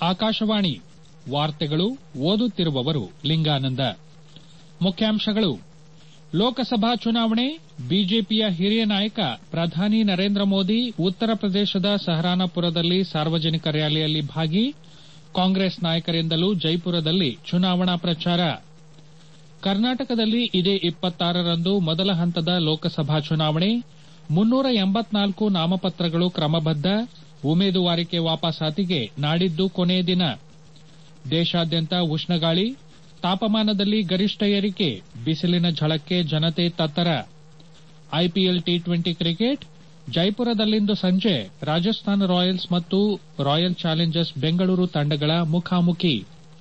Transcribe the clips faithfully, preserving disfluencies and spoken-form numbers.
ಆಕಾಶವಾಣಿ ವಾರ್ತೆಗಳು ಓದುತ್ತಿರುವವರು ಲಿಂಗಾನಂದ. ಮುಖ್ಯಾಂಶಗಳು: ಲೋಕಸಭಾ ಚುನಾವಣೆ, ಬಿಜೆಪಿಯ ಹಿರಿಯ ನಾಯಕ ಪ್ರಧಾನಿ ನರೇಂದ್ರ ಮೋದಿ ಉತ್ತರ ಪ್ರದೇಶದ ಸಹರಾನಪುರದಲ್ಲಿ ಸಾರ್ವಜನಿಕ ರ್ಯಾಲಿಯಲ್ಲಿ ಭಾಗಿ. ಕಾಂಗ್ರೆಸ್ ನಾಯಕರಿಂದಲೂ ಜೈಪುರದಲ್ಲಿ ಚುನಾವಣಾ ಪ್ರಚಾರ. ಕರ್ನಾಟಕದಲ್ಲಿ ಇದೇ ಇಪ್ಪತ್ತಾರರಂದು ಮೊದಲ ಹಂತದ ಲೋಕಸಭಾ ಚುನಾವಣೆ. ಮುನ್ನೂರ ಎಂಬತ್ನಾಲ್ಕು ನಾಮಪತ್ರಗಳು ಕ್ರಮಬದ್ಧ. ಉಮೇದುವಾರಿಕೆ ವಾಪಸಾತಿಗೆ ನಾಡಿದ್ದು ಕೊನೆಯ ದಿನ. ದೇಶಾದ್ಯಂತ ಉಷ್ಣಗಾಳಿ, ತಾಪಮಾನದಲ್ಲಿ ಗರಿಷ್ಠ ಏರಿಕೆ, ಬಿಸಿಲಿನ ಝಳಕ್ಕೆ ಜನತೆ ತತ್ತರ. ಐಪಿಎಲ್ ಟಿ ಟ್ವೆಂಟಿ ಕ್ರಿಕೆಟ್, ಜೈಪುರದಲ್ಲಿಂದು ಸಂಜೆ ರಾಜಸ್ಥಾನ ರಾಯಲ್ಸ್ ಮತ್ತು ರಾಯಲ್ ಚಾಲೆಂಜರ್ಸ್ ಬೆಂಗಳೂರು ತಂಡಗಳ ಮುಖಾಮುಖಿ.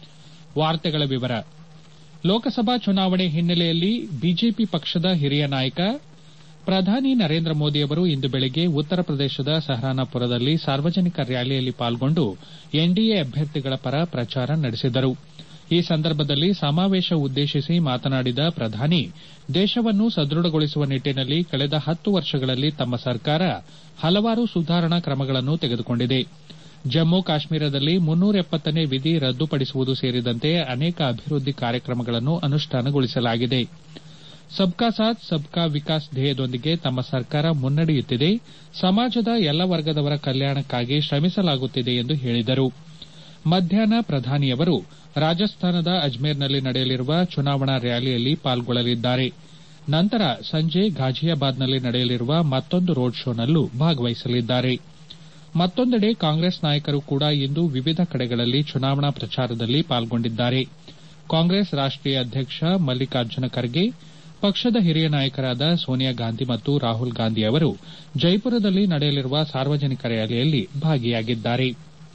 ಲೋಕಸಭಾ ಚುನಾವಣೆ ಹಿನ್ನೆಲೆಯಲ್ಲಿ ಬಿಜೆಪಿ ಪಕ್ಷದ ಹಿರಿಯ ನಾಯಕ ಪ್ರಧಾನಿ ನರೇಂದ್ರ ಮೋದಿ ಅವರು ಇಂದು ಬೆಳಗ್ಗೆ ಉತ್ತರ ಪ್ರದೇಶದ ಸಹರಾನಪುರದಲ್ಲಿ ಸಾರ್ವಜನಿಕ ರ್ಯಾಲಿಯಲ್ಲಿ ಪಾಲ್ಗೊಂಡು ಎನ್ಡಿಎ ಅಭ್ಯರ್ಥಿಗಳ ಪರ ಪ್ರಚಾರ ನಡೆಸಿದರು. ಈ ಸಂದರ್ಭದಲ್ಲಿ ಸಮಾವೇಶ ಉದ್ದೇಶಿಸಿ ಮಾತನಾಡಿದ ಪ್ರಧಾನಿ, ದೇಶವನ್ನು ಸದೃಢಗೊಳಿಸುವ ನಿಟ್ಟಿನಲ್ಲಿ ಕಳೆದ ಹತ್ತು ವರ್ಷಗಳಲ್ಲಿ ತಮ್ಮ ಸರ್ಕಾರ ಹಲವಾರು ಸುಧಾರಣಾ ಕ್ರಮಗಳನ್ನು ತೆಗೆದುಕೊಂಡಿದೆ. ಜಮ್ಮು ಕಾಶ್ಮೀರದಲ್ಲಿ ಮುನ್ನೂರ ಎಪ್ಪತ್ತನೇ ವಿಧಿ ರದ್ದುಪಡಿಸುವುದು ಸೇರಿದಂತೆ ಅನೇಕ ಅಭಿವೃದ್ಧಿ ಕಾರ್ಯಕ್ರಮಗಳನ್ನು ಅನುಷ್ಠಾನಗೊಳಿಸಲಾಗಿದೆ. ಸಬ್ಕಾ ಸಾಥ್ ಸಬ್ಕಾ ವಿಕಾಸ್ ಧ್ಯೇಯದೊಂದಿಗೆ ತಮ್ಮ ಸರ್ಕಾರ ಮುನ್ನಡೆಯುತ್ತಿದೆ. ಸಮಾಜದ ಎಲ್ಲ ವರ್ಗದವರ ಕಲ್ಯಾಣಕ್ಕಾಗಿ ಶ್ರಮಿಸಲಾಗುತ್ತಿದೆ ಎಂದು ಹೇಳಿದರು. ಮಧ್ಯಾಹ್ನ ಪ್ರಧಾನಿಯವರು ರಾಜಸ್ಥಾನದ ಅಜ್ಮೇರ್ನಲ್ಲಿ ನಡೆಯಲಿರುವ ಚುನಾವಣಾ ರ್ಯಾಲಿಯಲ್ಲಿ ಪಾಲ್ಗೊಳ್ಳಲಿದ್ದಾರೆ. ನಂತರ ಸಂಜೆ ಘಾಜಿಯಾಬಾದ್ನಲ್ಲಿ ನಡೆಯಲಿರುವ ಮತ್ತೊಂದು ರೋಡ್ ಶೋನಲ್ಲೂ ಭಾಗವಹಿಸಲಿದ್ದಾರೆ. ಮತ್ತೊಂದೆಡೆ ಕಾಂಗ್ರೆಸ್ ನಾಯಕರು ಕೂಡ ಇಂದು ವಿವಿಧ ಕಡೆಗಳಲ್ಲಿ ಚುನಾವಣಾ ಪ್ರಚಾರದಲ್ಲಿ ಪಾಲ್ಗೊಂಡಿದ್ದಾರೆ. ಕಾಂಗ್ರೆಸ್ ರಾಷ್ಟೀಯ ಅಧ್ಯಕ್ಷ ಮಲ್ಲಿಕಾರ್ಜುನ ಖರ್ಗೆ, ಪಕ್ಷದ ಹಿರಿಯ ನಾಯಕರಾದ ಸೋನಿಯಾ ಗಾಂಧಿ ಮತ್ತು ರಾಹುಲ್ ಗಾಂಧಿ ಅವರು ಜೈಪುರದಲ್ಲಿ ನಡೆಯಲಿರುವ ಸಾರ್ವಜನಿಕ ರ್ಯಾಲಿಯಲ್ಲಿ ಭಾಗಿಯಾಗಿದ್ದಾರೆ.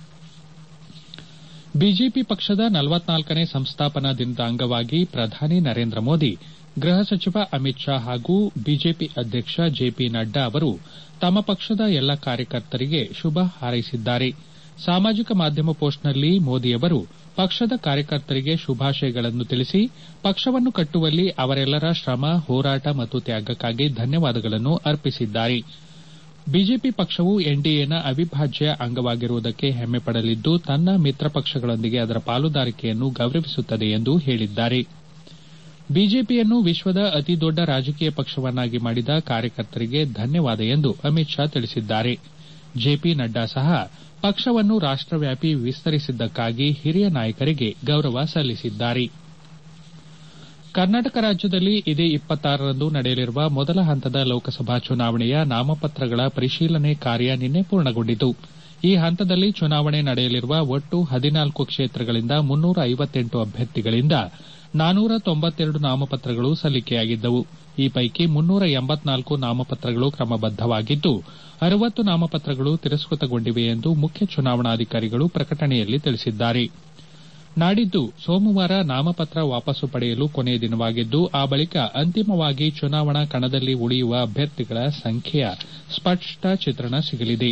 ಬಿಜೆಪಿ ಪಕ್ಷದ ನಲವತ್ನಾಲ್ಕನೇ ಸಂಸ್ಥಾಪನಾ ದಿನದ ಅಂಗವಾಗಿ ಪ್ರಧಾನಿ ನರೇಂದ್ರ ಮೋದಿ, ಗೃಹ ಸಚಿವ ಅಮಿತ್ ಶಾ ಹಾಗೂ ಬಿಜೆಪಿ ಅಧ್ಯಕ್ಷ ಜೆಪಿ ನಡ್ಡಾ ಅವರು ತಮ್ಮ ಪಕ್ಷದ ಎಲ್ಲ ಕಾರ್ಯಕರ್ತರಿಗೆ ಶುಭ ಹಾರೈಸಿದ್ದಾರೆ. ಸಾಮಾಜಿಕ ಮಾಧ್ಯಮ ಪೋಸ್ಟ್ನಲ್ಲಿ ಮೋದಿಯವರು ಪಕ್ಷದ ಕಾರ್ಯಕರ್ತರಿಗೆ ಶುಭಾಶಯಗಳನ್ನು ತಿಳಿಸಿ, ಪಕ್ಷವನ್ನು ಕಟ್ಟುವಲ್ಲಿ ಅವರೆಲ್ಲರ ಶ್ರಮ, ಹೋರಾಟ ಮತ್ತು ತ್ಯಾಗಕ್ಕಾಗಿ ಧನ್ಯವಾದಗಳನ್ನು ಅರ್ಪಿಸಿದ್ದಾರೆ. ಬಿಜೆಪಿ ಪಕ್ಷವು ಎನ್ಡಿಎನ ಅವಿಭಾಜ್ಯ ಅಂಗವಾಗಿರುವುದಕ್ಕೆ ಹೆಮ್ಮೆ ಪಡಲಿದ್ದು, ತನ್ನ ಮಿತ್ರ ಪಕ್ಷಗಳೊಂದಿಗೆ ಅದರ ಪಾಲುದಾರಿಕೆಯನ್ನು ಗೌರವಿಸುತ್ತದೆ ಎಂದು ಹೇಳಿದ್ದಾರೆ. ಬಿಜೆಪಿಯನ್ನು ವಿಶ್ವದ ಅತಿದೊಡ್ಡ ರಾಜಕೀಯ ಪಕ್ಷವನ್ನಾಗಿ ಮಾಡಿದ ಕಾರ್ಯಕರ್ತರಿಗೆ ಧನ್ಯವಾದ ಎಂದು ಅಮಿತ್ ಶಾ ತಿಳಿಸಿದ್ದಾರೆ. ಜೆಪಿ ನಡ್ಡಾ ಸಹ ಪಕ್ಷವನ್ನು ರಾಷ್ಟವ್ಯಾಪಿ ವಿಸ್ತರಿಸಿದ್ದಕ್ಕಾಗಿ ಹಿರಿಯ ನಾಯಕರಿಗೆ ಗೌರವ ಸಲ್ಲಿಸಿದ್ದಾರೆ. ಕರ್ನಾಟಕ ರಾಜ್ಯದಲ್ಲಿ ಇದೇ ಇಪ್ಪತ್ತಾರರಂದು ನಡೆಯಲಿರುವ ಮೊದಲ ಹಂತದ ಲೋಕಸಭಾ ಚುನಾವಣೆಯ ನಾಮಪತ್ರಗಳ ಪರಿಶೀಲನೆ ಕಾರ್ಯ ನಿನ್ನೆ ಪೂರ್ಣಗೊಂಡಿತು. ಈ ಹಂತದಲ್ಲಿ ಚುನಾವಣೆ ನಡೆಯಲಿರುವ ಒಟ್ಟು ಹದಿನಾಲ್ಕು ಕ್ಷೇತ್ರಗಳಿಂದ ಮುನ್ನೂರ ಐವತ್ತೆಂಟು ಅಭ್ಯರ್ಥಿಗಳಿಂದ ನಾನೂರ ತೊಂಬತ್ತೆರಡು ನಾಮಪತ್ರಗಳು ಸಲ್ಲಿಕೆಯಾಗಿದ್ದವು. ಈ ಪೈಕಿ ಮುನ್ನೂರ ಎಂಬತ್ನಾಲ್ಕು ನಾಮಪತ್ರಗಳು ಕ್ರಮಬದ್ದವಾಗಿದ್ದು, ಅರವತ್ತು ನಾಮಪತ್ರಗಳು ತಿರಸ್ಕೃತಗೊಂಡಿವೆ ಎಂದು ಮುಖ್ಯ ಚುನಾವಣಾಧಿಕಾರಿಗಳು ಪ್ರಕಟಣೆಯಲ್ಲಿ ತಿಳಿಸಿದ್ದಾರೆ. ನಾಡಿದ್ದು ಸೋಮವಾರ ನಾಮಪತ್ರ ವಾಪಸ್ಸು ಪಡೆಯಲು ಕೊನೆಯ ದಿನವಾಗಿದ್ದು, ಆ ಬಳಿಕ ಅಂತಿಮವಾಗಿ ಚುನಾವಣಾ ಕಣದಲ್ಲಿ ಉಳಿಯುವ ಅಭ್ಯರ್ಥಿಗಳ ಸಂಖ್ಯೆಯ ಸ್ಪಷ್ಟ ಚಿತ್ರಣ ಸಿಗಲಿದೆ.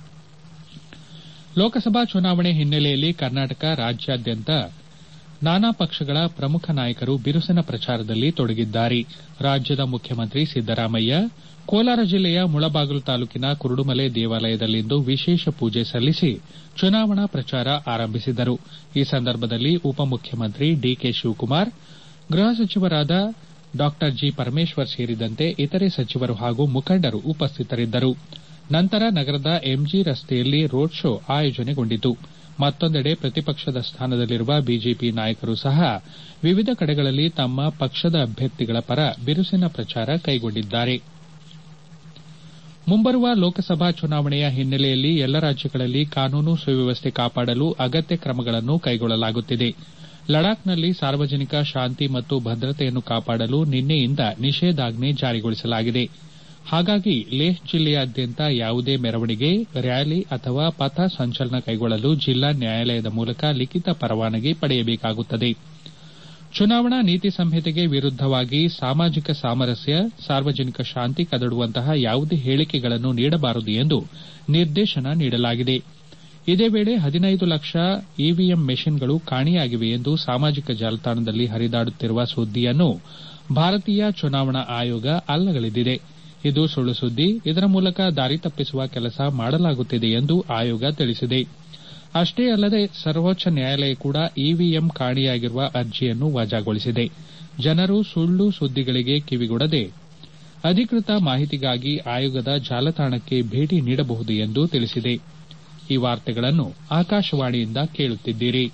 ಲೋಕಸಭಾ ಚುನಾವಣೆ ಹಿನ್ನೆಲೆಯಲ್ಲಿ ಕರ್ನಾಟಕ ರಾಜ್ಯಾದ್ಯಂತ ನಾನಾ ಪಕ್ಷಗಳ ಪ್ರಮುಖ ನಾಯಕರು ಬಿರುಸಿನ ಪ್ರಚಾರದಲ್ಲಿ ತೊಡಗಿದ್ದಾರೆ. ರಾಜ್ಯದ ಮುಖ್ಯಮಂತ್ರಿ ಸಿದ್ದರಾಮಯ್ಯ ಕೋಲಾರ ಜಿಲ್ಲೆಯ ಮುಳಬಾಗಿಲು ತಾಲೂಕಿನ ಕುರುಡುಮಲೆ ದೇವಾಲಯದಲ್ಲಿಂದು ವಿಶೇಷ ಪೂಜೆ ಸಲ್ಲಿಸಿ ಚುನಾವಣಾ ಪ್ರಚಾರ ಆರಂಭಿಸಿದರು. ಈ ಸಂದರ್ಭದಲ್ಲಿ ಉಪಮುಖ್ಯಮಂತ್ರಿ ಡಿಕೆ ಶಿವಕುಮಾರ್, ಗೃಹ ಸಚಿವರಾದ ಡಾ ಜಿ ಪರಮೇಶ್ವರ್ ಸೇರಿದಂತೆ ಇತರೆ ಸಚಿವರು ಹಾಗೂ ಮುಖಂಡರು ಉಪಸ್ಥಿತರಿದ್ದರು. ನಂತರ ನಗರದ ಎಂಜಿ ರಸ್ತೆಯಲ್ಲಿ ರೋಡ್ ಶೋ ಆಯೋಜನೆಗೊಂಡಿತು. ಮತ್ತೊಂದೆಡೆ ಪ್ರತಿಪಕ್ಷದ ಸ್ಥಾನದಲ್ಲಿರುವ ಬಿಜೆಪಿ ನಾಯಕರು ಸಹ ವಿವಿಧ ಕಡೆಗಳಲ್ಲಿ ತಮ್ಮ ಪಕ್ಷದ ಅಭ್ಯರ್ಥಿಗಳ ಪರ ಬಿರುಸಿನ ಪ್ರಚಾರ ಕೈಗೊಂಡಿದ್ದಾರೆ. ಮುಂಬರುವ ಲೋಕಸಭಾ ಚುನಾವಣೆಯ ಹಿನ್ನೆಲೆಯಲ್ಲಿ ಎಲ್ಲ ರಾಜ್ಯಗಳಲ್ಲಿ ಕಾನೂನು ಸುವ್ಯವಸ್ಥೆ ಕಾಪಾಡಲು ಅಗತ್ಯ ಕ್ರಮಗಳನ್ನು ಕೈಗೊಳ್ಳಲಾಗುತ್ತಿದೆ. ಲಡಾಖ್ನಲ್ಲಿ ಸಾರ್ವಜನಿಕ ಶಾಂತಿ ಮತ್ತು ಭದ್ರತೆಯನ್ನು ಕಾಪಾಡಲು ನಿನ್ನೆಯಿಂದ ನಿಷೇಧಾಜ್ಞೆ ಜಾರಿಗೊಳಿಸಲಾಗಿದೆ. ಹಾಗಾಗಿ ಲೇಹ್ ಜಿಲ್ಲೆಯಾದ್ಯಂತ ಯಾವುದೇ ಮೆರವಣಿಗೆ, ರ್ಯಾಲಿ ಅಥವಾ ಪಥ ಸಂಚಲನ ಕೈಗೊಳ್ಳಲು ಜಿಲ್ಲಾ ನ್ಯಾಯಾಲಯದ ಮೂಲಕ ಲಿಖಿತ ಪರವಾನಗಿ ಪಡೆಯಬೇಕಾಗುತ್ತದೆ. ಚುನಾವಣಾ ನೀತಿ ಸಂಹಿತೆಗೆ ವಿರುದ್ದವಾಗಿ ಸಾಮಾಜಿಕ ಸಾಮರಸ್ಯ, ಸಾರ್ವಜನಿಕ ಶಾಂತಿ ಕದಡುವಂತಹ ಯಾವುದೇ ಹೇಳಿಕೆಗಳನ್ನು ನೀಡಬಾರದು ಎಂದು ನಿರ್ದೇಶನ ನೀಡಲಾಗಿದೆ. ಇದೇ ವೇಳೆ ಹದಿನೈದು ಲಕ್ಷ ಇವಿಎಂ ಮೆಷಿನ್ಗಳು ಕಾಣೆಯಾಗಿವೆ ಎಂದು ಸಾಮಾಜಿಕ ಜಾಲತಾಣದಲ್ಲಿ ಹರಿದಾಡುತ್ತಿರುವ ಸುದ್ದಿಯನ್ನು ಭಾರತೀಯ ಚುನಾವಣಾ ಆಯೋಗ ಅಲ್ಲಗಳೆದಿದೆ. ಇದು ಸುಳ್ಳು ಸುದ್ದಿ. ಇದರ ಮೂಲಕ ದಾರಿ ತಪ್ಪಿಸುವ ಕೆಲಸ ಮಾಡಲಾಗುತ್ತಿದೆ ಎಂದು ಆಯೋಗ ತಿಳಿಸಿದೆ. ಅಷ್ಟೇ ಅಲ್ಲದೆ ಸರ್ವೋಚ್ಚ ನ್ಯಾಯಾಲಯ ಕೂಡ ಇವಿಎಂ ಕಾಣೆಯಾಗಿರುವ ಅರ್ಜಿಯನ್ನು ವಜಾಗೊಳಿಸಿದೆ. ಜನರು ಸುಳ್ಳು ಸುದ್ದಿಗಳಿಗೆ ಕಿವಿಗೊಡದೆ ಅಧಿಕೃತ ಮಾಹಿತಿಗಾಗಿ ಆಯೋಗದ ಜಾಲತಾಣಕ್ಕೆ ಭೇಟಿ ನೀಡಬಹುದು ಎಂದು ತಿಳಿಸಿದೆ. ಈ ವಾರ್ತೆಗಳನ್ನು ಆಕಾಶವಾಣಿಯಿಂದ ಕೇಳುತ್ತಿದ್ದೀರಿ.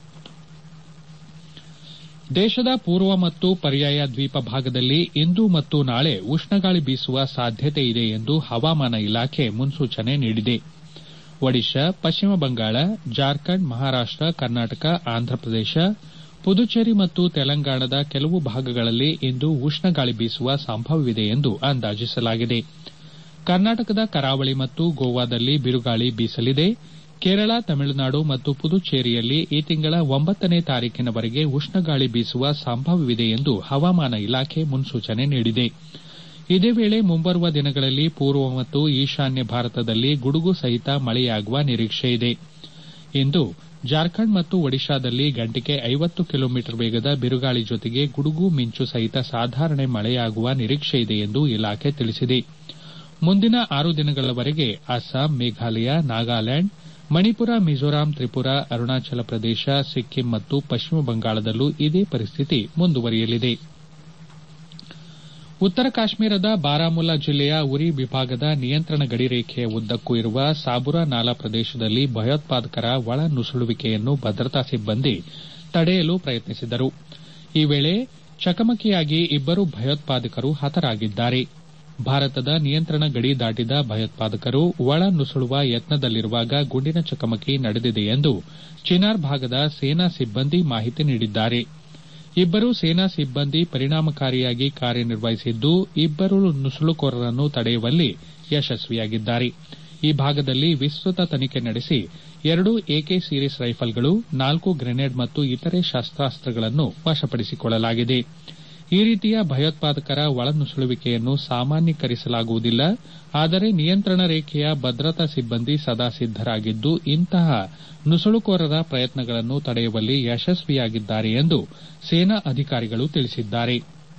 ದೇಶದ ಪೂರ್ವ ಮತ್ತು ಪರ್ಯಾಯ ದ್ವೀಪ ಭಾಗದಲ್ಲಿ ಇಂದು ಮತ್ತು ನಾಳೆ ಉಷ್ಣಗಾಳಿ ಬೀಸುವ ಸಾಧ್ಯತೆ ಇದೆ ಎಂದು ಹವಾಮಾನ ಇಲಾಖೆ ಮುನ್ಸೂಚನೆ ನೀಡಿದೆ. ಒಡಿಶಾ, ಪಶ್ಚಿಮ ಬಂಗಾಳ, ಜಾರ್ಖಂಡ್, ಮಹಾರಾಷ್ಟ, ಕರ್ನಾಟಕ, ಆಂಧ್ರಪ್ರದೇಶ, ಪುದುಚೇರಿ ಮತ್ತು ತೆಲಂಗಾಣದ ಕೆಲವು ಭಾಗಗಳಲ್ಲಿ ಇಂದು ಉಷ್ಣಗಾಳಿ ಬೀಸುವ ಸಂಭವವಿದೆ ಎಂದು ಅಂದಾಜಿಸಲಾಗಿದೆ. ಕರ್ನಾಟಕದ ಕರಾವಳಿ ಮತ್ತು ಗೋವಾದಲ್ಲಿ ಬಿರುಗಾಳಿ ಬೀಸಲಿದೆ. ಕೇರಳ, ತಮಿಳುನಾಡು ಮತ್ತು ಪುದುಚೇರಿಯಲ್ಲಿ ಈ ತಿಂಗಳ ಒಂಬತ್ತನೇ ತಾರೀಖಿನವರೆಗೆ ಉಷ್ಣಗಾಳಿ ಬೀಸುವ ಸಂಭವವಿದೆ ಎಂದು ಹವಾಮಾನ ಇಲಾಖೆ ಮುನ್ಸೂಚನೆ ನೀಡಿದೆ. ಇದೇ ವೇಳೆ ಮುಂಬರುವ ದಿನಗಳಲ್ಲಿ ಪೂರ್ವ ಮತ್ತು ಈಶಾನ್ಯ ಭಾರತದಲ್ಲಿ ಗುಡುಗು ಸಹಿತ ಮಳೆಯಾಗುವ ನಿರೀಕ್ಷೆಯಿದೆ. ಇಂದು ಜಾರ್ಖಂಡ್ ಮತ್ತು ಒಡಿಶಾದಲ್ಲಿ ಗಂಟೆಗೆ ಐವತ್ತು ಕಿಲೋಮೀಟರ್ ವೇಗದ ಬಿರುಗಾಳಿ ಜೊತೆಗೆ ಗುಡುಗು ಮಿಂಚು ಸಹಿತ ಸಾಧಾರಣ ಮಳೆಯಾಗುವ ನಿರೀಕ್ಷೆಯಿದೆ ಎಂದು ಇಲಾಖೆ ತಿಳಿಸಿದೆ. ಮುಂದಿನ ಆರು ದಿನಗಳವರೆಗೆ ಅಸ್ಸಾಂ, ಮೇಘಾಲಯ, ನಾಗಾಲ್ಯಾಂಡ್, ಮಣಿಪುರ, ಮಿಜೋರಾಂ, ತ್ರಿಪುರಾ, ಅರುಣಾಚಲ ಪ್ರದೇಶ, ಸಿಕ್ಕಿಂ ಮತ್ತು ಪಶ್ಚಿಮ ಬಂಗಾಳದಲ್ಲೂ ಇದೇ ಪರಿಸ್ಥಿತಿ ಮುಂದುವರಿಯಲಿದೆ. ಉತ್ತರ ಕಾಶ್ಮೀರದ ಬಾರಾಮುಲ್ಲಾ ಜಿಲ್ಲೆಯ ಉರಿ ವಿಭಾಗದ ನಿಯಂತ್ರಣ ಗಡಿರೇಖೆಯ ಉದ್ದಕ್ಕೂ ಇರುವ ಸಾಬುರಾ ನಾಲಾ ಪ್ರದೇಶದಲ್ಲಿ ಭಯೋತ್ಪಾದಕರ ಒಳ ನುಸುಳುವಿಕೆಯನ್ನು ಭದ್ರತಾ ಸಿಬ್ಬಂದಿ ತಡೆಯಲು ಪ್ರಯತ್ನಿಸಿದರು. ಈ ವೇಳೆ ಚಕಮಕಿಯಾಗಿ ಇಬ್ಬರು ಭಯೋತ್ಪಾದಕರು ಹತರಾಗಿದ್ದಾರೆ. ಭಾರತದ ನಿಯಂತ್ರಣ ಗಡಿ ದಾಟಿದ ಭಯೋತ್ಪಾದಕರು ಒಳ ನುಸುಳುವ ಯತ್ನದಲ್ಲಿರುವಾಗ ಗುಂಡಿನ ಚಕಮಕಿ ನಡೆದಿದೆ ಎಂದು ಚಿನಾರ್ ಭಾಗದ ಸೇನಾ ಸಿಬ್ಬಂದಿ ಮಾಹಿತಿ ನೀಡಿದ್ದಾರೆ. ಇಬ್ಬರು ಸೇನಾ ಸಿಬ್ಬಂದಿ ಪರಿಣಾಮಕಾರಿಯಾಗಿ ಕಾರ್ಯನಿರ್ವಹಿಸಿದ್ದು ಇಬ್ಬರು ನುಸುಳುಕೋರರನ್ನು ತಡೆಯುವಲ್ಲಿ ಯಶಸ್ವಿಯಾಗಿದ್ದಾರೆ. ಈ ಭಾಗದಲ್ಲಿ ವಿಸ್ತೃತ ತನಿಖೆ ನಡೆಸಿ ಎರಡು ಎಕೆ ಸೀರೀಸ್ ರೈಫಲ್ಗಳು, ನಾಲ್ಕು ಗ್ರೆನೇಡ್ ಮತ್ತು ಇತರೆ ಶಸ್ತಾಸ್ತ್ರಗಳನ್ನು ವಶಪಡಿಸಿಕೊಳ್ಳಲಾಗಿದೆ. ಈ ರೀತಿಯ ಭಯೋತ್ಪಾದಕರ ಒಳನುಸುಳುವಿಕೆಯನ್ನು ಸಾಮಾನ್ಯೀಕರಿಸಲಾಗುವುದಿಲ್ಲ. ಆದರೆ ನಿಯಂತ್ರಣ ರೇಖೆಯ ಭದ್ರತಾ ಸಿಬ್ಬಂದಿ ಸದಾ ಸಿದ್ದರಾಗಿದ್ದು ಇಂತಹ ನುಸುಳುಕೋರರ ಪ್ರಯತ್ನಗಳನ್ನು ತಡೆಯುವಲ್ಲಿ ಯಶಸ್ವಿಯಾಗಿದ್ದಾರೆ ಎಂದು ಸೇನಾ ಅಧಿಕಾರಿಗಳು ತಿಳಿಸಿದ್ದಾರೆ.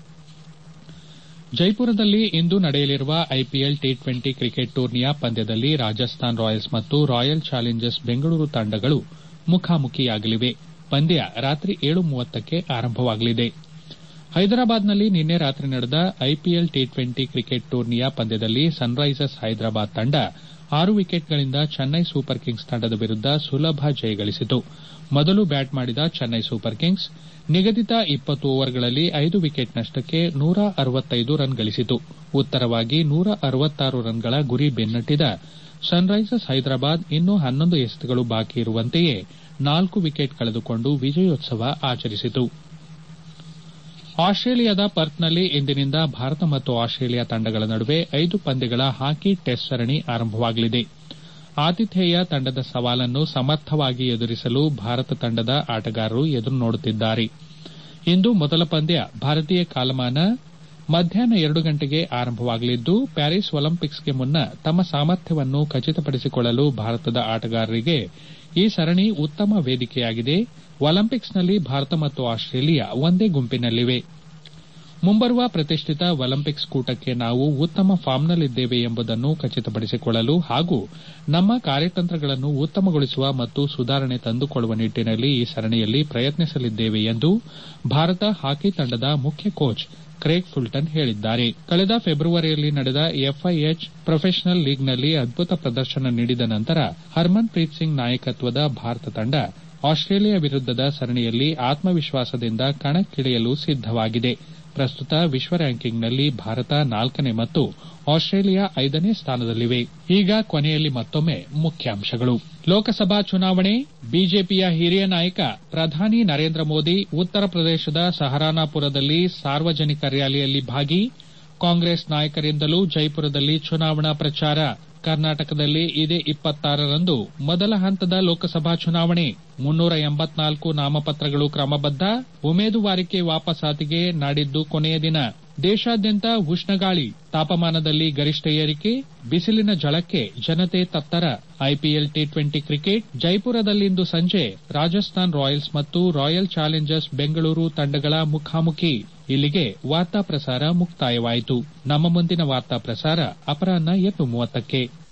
ಜೈಪುರದಲ್ಲಿ ಇಂದು ನಡೆಯಲಿರುವ ಐಪಿಎಲ್ ಟಿ ಟ್ವೆಂಟಿ ಕ್ರಿಕೆಟ್ ಟೂರ್ನಿಯ ಪಂದ್ಯದಲ್ಲಿ ರಾಜಸ್ಥಾನ್ ರಾಯಲ್ಸ್ ಮತ್ತು ರಾಯಲ್ ಚಾಲೆಂಜರ್ಸ್ ಬೆಂಗಳೂರು ತಂಡಗಳು ಮುಖಾಮುಖಿಯಾಗಲಿವೆ. ಪಂದ್ಯ ರಾತ್ರಿ ಏಳು ಮೂವತ್ತಕ್ಕೆ ಆರಂಭವಾಗಲಿದೆ. ಹೈದರಾಬಾದ್ನಲ್ಲಿ ನಿನ್ನೆ ರಾತ್ರಿ ನಡೆದ ಐಪಿಎಲ್ ಟಿ ಟ್ವೆಂಟಿ ಕ್ರಿಕೆಟ್ ಟೂರ್ನಿಯ ಪಂದ್ಯದಲ್ಲಿ ಸನ್ರೈಸರ್ಸ್ ಹೈದರಾಬಾದ್ ತಂಡ ಆರು ವಿಕೆಟ್ಗಳಿಂದ ಚೆನ್ನೈ ಸೂಪರ್ ಕಿಂಗ್ಸ್ ತಂಡದ ವಿರುದ್ದ ಸುಲಭ ಜಯಗಳಿಸಿತು. ಮೊದಲು ಬ್ಯಾಟ್ ಮಾಡಿದ ಚೆನ್ನೈ ಸೂಪರ್ ಕಿಂಗ್ಸ್ ನಿಗದಿತ ಇಪ್ಪತ್ತು ಓವರ್ಗಳಲ್ಲಿ ಐದು ವಿಕೆಟ್ ನಷ್ಟಕ್ಕೆ ನೂರ ಅರವತ್ತೈದು ರನ್ ಗಳಿಸಿತು. ಉತ್ತರವಾಗಿ ನೂರ ಅರವತ್ತಾರು ರನ್ಗಳ ಗುರಿ ಬೆನ್ನಟ್ಟಿದ ಸನ್ರೈಸರ್ಸ್ ಹೈದರಾಬಾದ್ ಇನ್ನೂ ಹನ್ನೊಂದು ಎಸೆತಗಳು ಬಾಕಿ ಇರುವಂತೆಯೇ ನಾಲ್ಕು ವಿಕೆಟ್ ಕಳೆದುಕೊಂಡು ವಿಜಯೋತ್ಸವ ಆಚರಿಸಿತು. ಆಸ್ಟ್ರೇಲಿಯಾದ ಪರ್ತ್ನಲ್ಲಿ ಇಂದಿನಿಂದ ಭಾರತ ಮತ್ತು ಆಸ್ಟ್ರೇಲಿಯಾ ತಂಡಗಳ ನಡುವೆ ಐದು ಪಂದ್ಯಗಳ ಹಾಕಿ ಟೆಸ್ಟ್ ಸರಣಿ ಆರಂಭವಾಗಲಿದೆ. ಆತಿಥೇಯ ತಂಡದ ಸವಾಲನ್ನು ಸಮರ್ಥವಾಗಿ ಎದುರಿಸಲು ಭಾರತ ತಂಡದ ಆಟಗಾರರು ಎದುರು ನೋಡುತ್ತಿದ್ದಾರೆ. ಇಂದು ಮೊದಲ ಪಂದ್ಯ ಭಾರತೀಯ ಕಾಲಮಾನ ಮಧ್ಯಾಹ್ನ ಎರಡು ಗಂಟೆಗೆ ಆರಂಭವಾಗಲಿದ್ದು ಪ್ಯಾರಿಸ್ ಒಲಿಂಪಿಕ್ಸ್ಗೆ ಮುನ್ನ ತಮ್ಮ ಸಾಮರ್ಥ್ಯವನ್ನು ಖಚಿತಪಡಿಸಿಕೊಳ್ಳಲು ಭಾರತದ ಆಟಗಾರರಿಗೆ ಈ ಸರಣಿ ಉತ್ತಮ ವೇದಿಕೆಯಾಗಿದೆ. ಒಲಿಂಪಿಕ್ಸ್ನಲ್ಲಿ ಭಾರತ ಮತ್ತು ಆಸ್ಟ್ರೇಲಿಯಾ ಒಂದೇ ಗುಂಪಿನಲ್ಲಿವೆ. ಮುಂಬರುವ ಪ್ರತಿಷ್ಠಿತ ಒಲಿಂಪಿಕ್ಸ್ ಕೂಟಕ್ಕೆ ನಾವು ಉತ್ತಮ ಫಾರ್ಮ್ನಲ್ಲಿದ್ದೇವೆ ಎಂಬುದನ್ನು ಖಚಿತಪಡಿಸಿಕೊಳ್ಳಲು ಹಾಗೂ ನಮ್ಮ ಕಾರ್ಯತಂತ್ರಗಳನ್ನು ಉತ್ತಮಗೊಳಿಸುವ ಮತ್ತು ಸುಧಾರಣೆ ತಂದುಕೊಳ್ಳುವ ನಿಟ್ಟಿನಲ್ಲಿ ಈ ಸರಣಿಯಲ್ಲಿ ಪ್ರಯತ್ನಿಸಲಿದ್ದೇವೆ ಎಂದು ಭಾರತ ಹಾಕಿ ತಂಡದ ಮುಖ್ಯ ಕೋಚ್ ಕ್ರೇಗ್ ಫುಲ್ಟನ್ ಹೇಳಿದ್ದಾರೆ. ಕಳೆದ ಫೆಬ್ರವರಿಯಲ್ಲಿ ನಡೆದ ಎಫ್ಐಎಚ್ ಪ್ರೊಫೆಷನಲ್ ಲೀಗ್ನಲ್ಲಿ ಅದ್ಭುತ ಪ್ರದರ್ಶನ ನೀಡಿದ ನಂತರ ಹರ್ಮನ್ ಪ್ರೀತ್ ಸಿಂಗ್ ನಾಯಕತ್ವದ ಭಾರತ ತಂಡ ಆಸ್ಟ್ರೇಲಿಯಾ ವಿರುದ್ದದ ಸರಣಿಯಲ್ಲಿ ಆತ್ಮವಿಶ್ವಾಸದಿಂದ ಕಣಕ್ಕಿಳಿಯಲು ಸಿದ್ದವಾಗಿದೆ. ಪ್ರಸ್ತುತ ವಿಶ್ವ ರ್ಯಾಂಕಿಂಗ್ನಲ್ಲಿ ಭಾರತ ನಾಲ್ಕನೇ ಮತ್ತು ಆಸ್ಟ್ರೇಲಿಯಾ ಐದನೇ ಸ್ಥಾನದಲ್ಲಿವೆ. ಈಗ ಕೊನೆಯಲ್ಲಿ ಮತ್ತೊಮ್ಮೆ ಮುಖ್ಯಾಂಶಗಳು. ಲೋಕಸಭಾ ಚುನಾವಣೆ, ಬಿಜೆಪಿಯ ಹಿರಿಯ ನಾಯಕ ಪ್ರಧಾನಿ ನರೇಂದ್ರ ಮೋದಿ ಉತ್ತರ ಪ್ರದೇಶದ ಸಹರಾನಾಪುರದಲ್ಲಿ ಸಾರ್ವಜನಿಕ ರ್ಯಾಲಿಯಲ್ಲಿ ಭಾಗಿ. ಕಾಂಗ್ರೆಸ್ ನಾಯಕರಿಂದಲೂ ಜೈಪುರದಲ್ಲಿ ಚುನಾವಣಾ ಪ್ರಚಾರ. ಕರ್ನಾಟಕದಲ್ಲಿ ಇದೇ ಇಪ್ಪತ್ತಾರರಂದು ಮೊದಲ ಹಂತದ ಲೋಕಸಭಾ ಚುನಾವಣೆ. ಮುನ್ನೂರ ಎಂಬತ್ನಾಲ್ಕು ನಾಮಪತ್ರಗಳು ಕ್ರಮಬದ್ಧ. ಉಮೇದುವಾರಿಕೆ ವಾಪಸಾತಿಗೆ ನಾಡಿದ್ದು ಕೊನೆಯ ದಿನ. ದೇಶಾದ್ಯಂತ ಉಷ್ಣಗಾಳಿ, ತಾಪಮಾನದಲ್ಲಿ ಗರಿಷ್ಠ ಏರಿಕೆ, ಬಿಸಿಲಿನ ಝಳಕ್ಕೆ ಜನತೆ ತತ್ತರ. ಐಪಿಎಲ್ ಟಿ ಟ್ವೆಂಟಿ ಕ್ರಿಕೆಟ್, ಜೈಪುರದಲ್ಲಿಂದು ಸಂಜೆ ರಾಜಸ್ಥಾನ್ ರಾಯಲ್ಸ್ ಮತ್ತು ರಾಯಲ್ ಚಾಲೆಂಜರ್ಸ್ ಬೆಂಗಳೂರು ತಂಡಗಳ ಮುಖಾಮುಖಿ. ಇಲ್ಲಿಗೆ ವಾರ್ತಾ ಪ್ರಸಾರ ಮುಕ್ತಾಯವಾಯಿತು. ನಮ್ಮ ಮುಂದಿನ ವಾರ್ತಾ ಪ್ರಸಾರ ಅಪರಾಹ್ನ ಎರಡು ಮೂವತ್ತಕ್ಕೆ.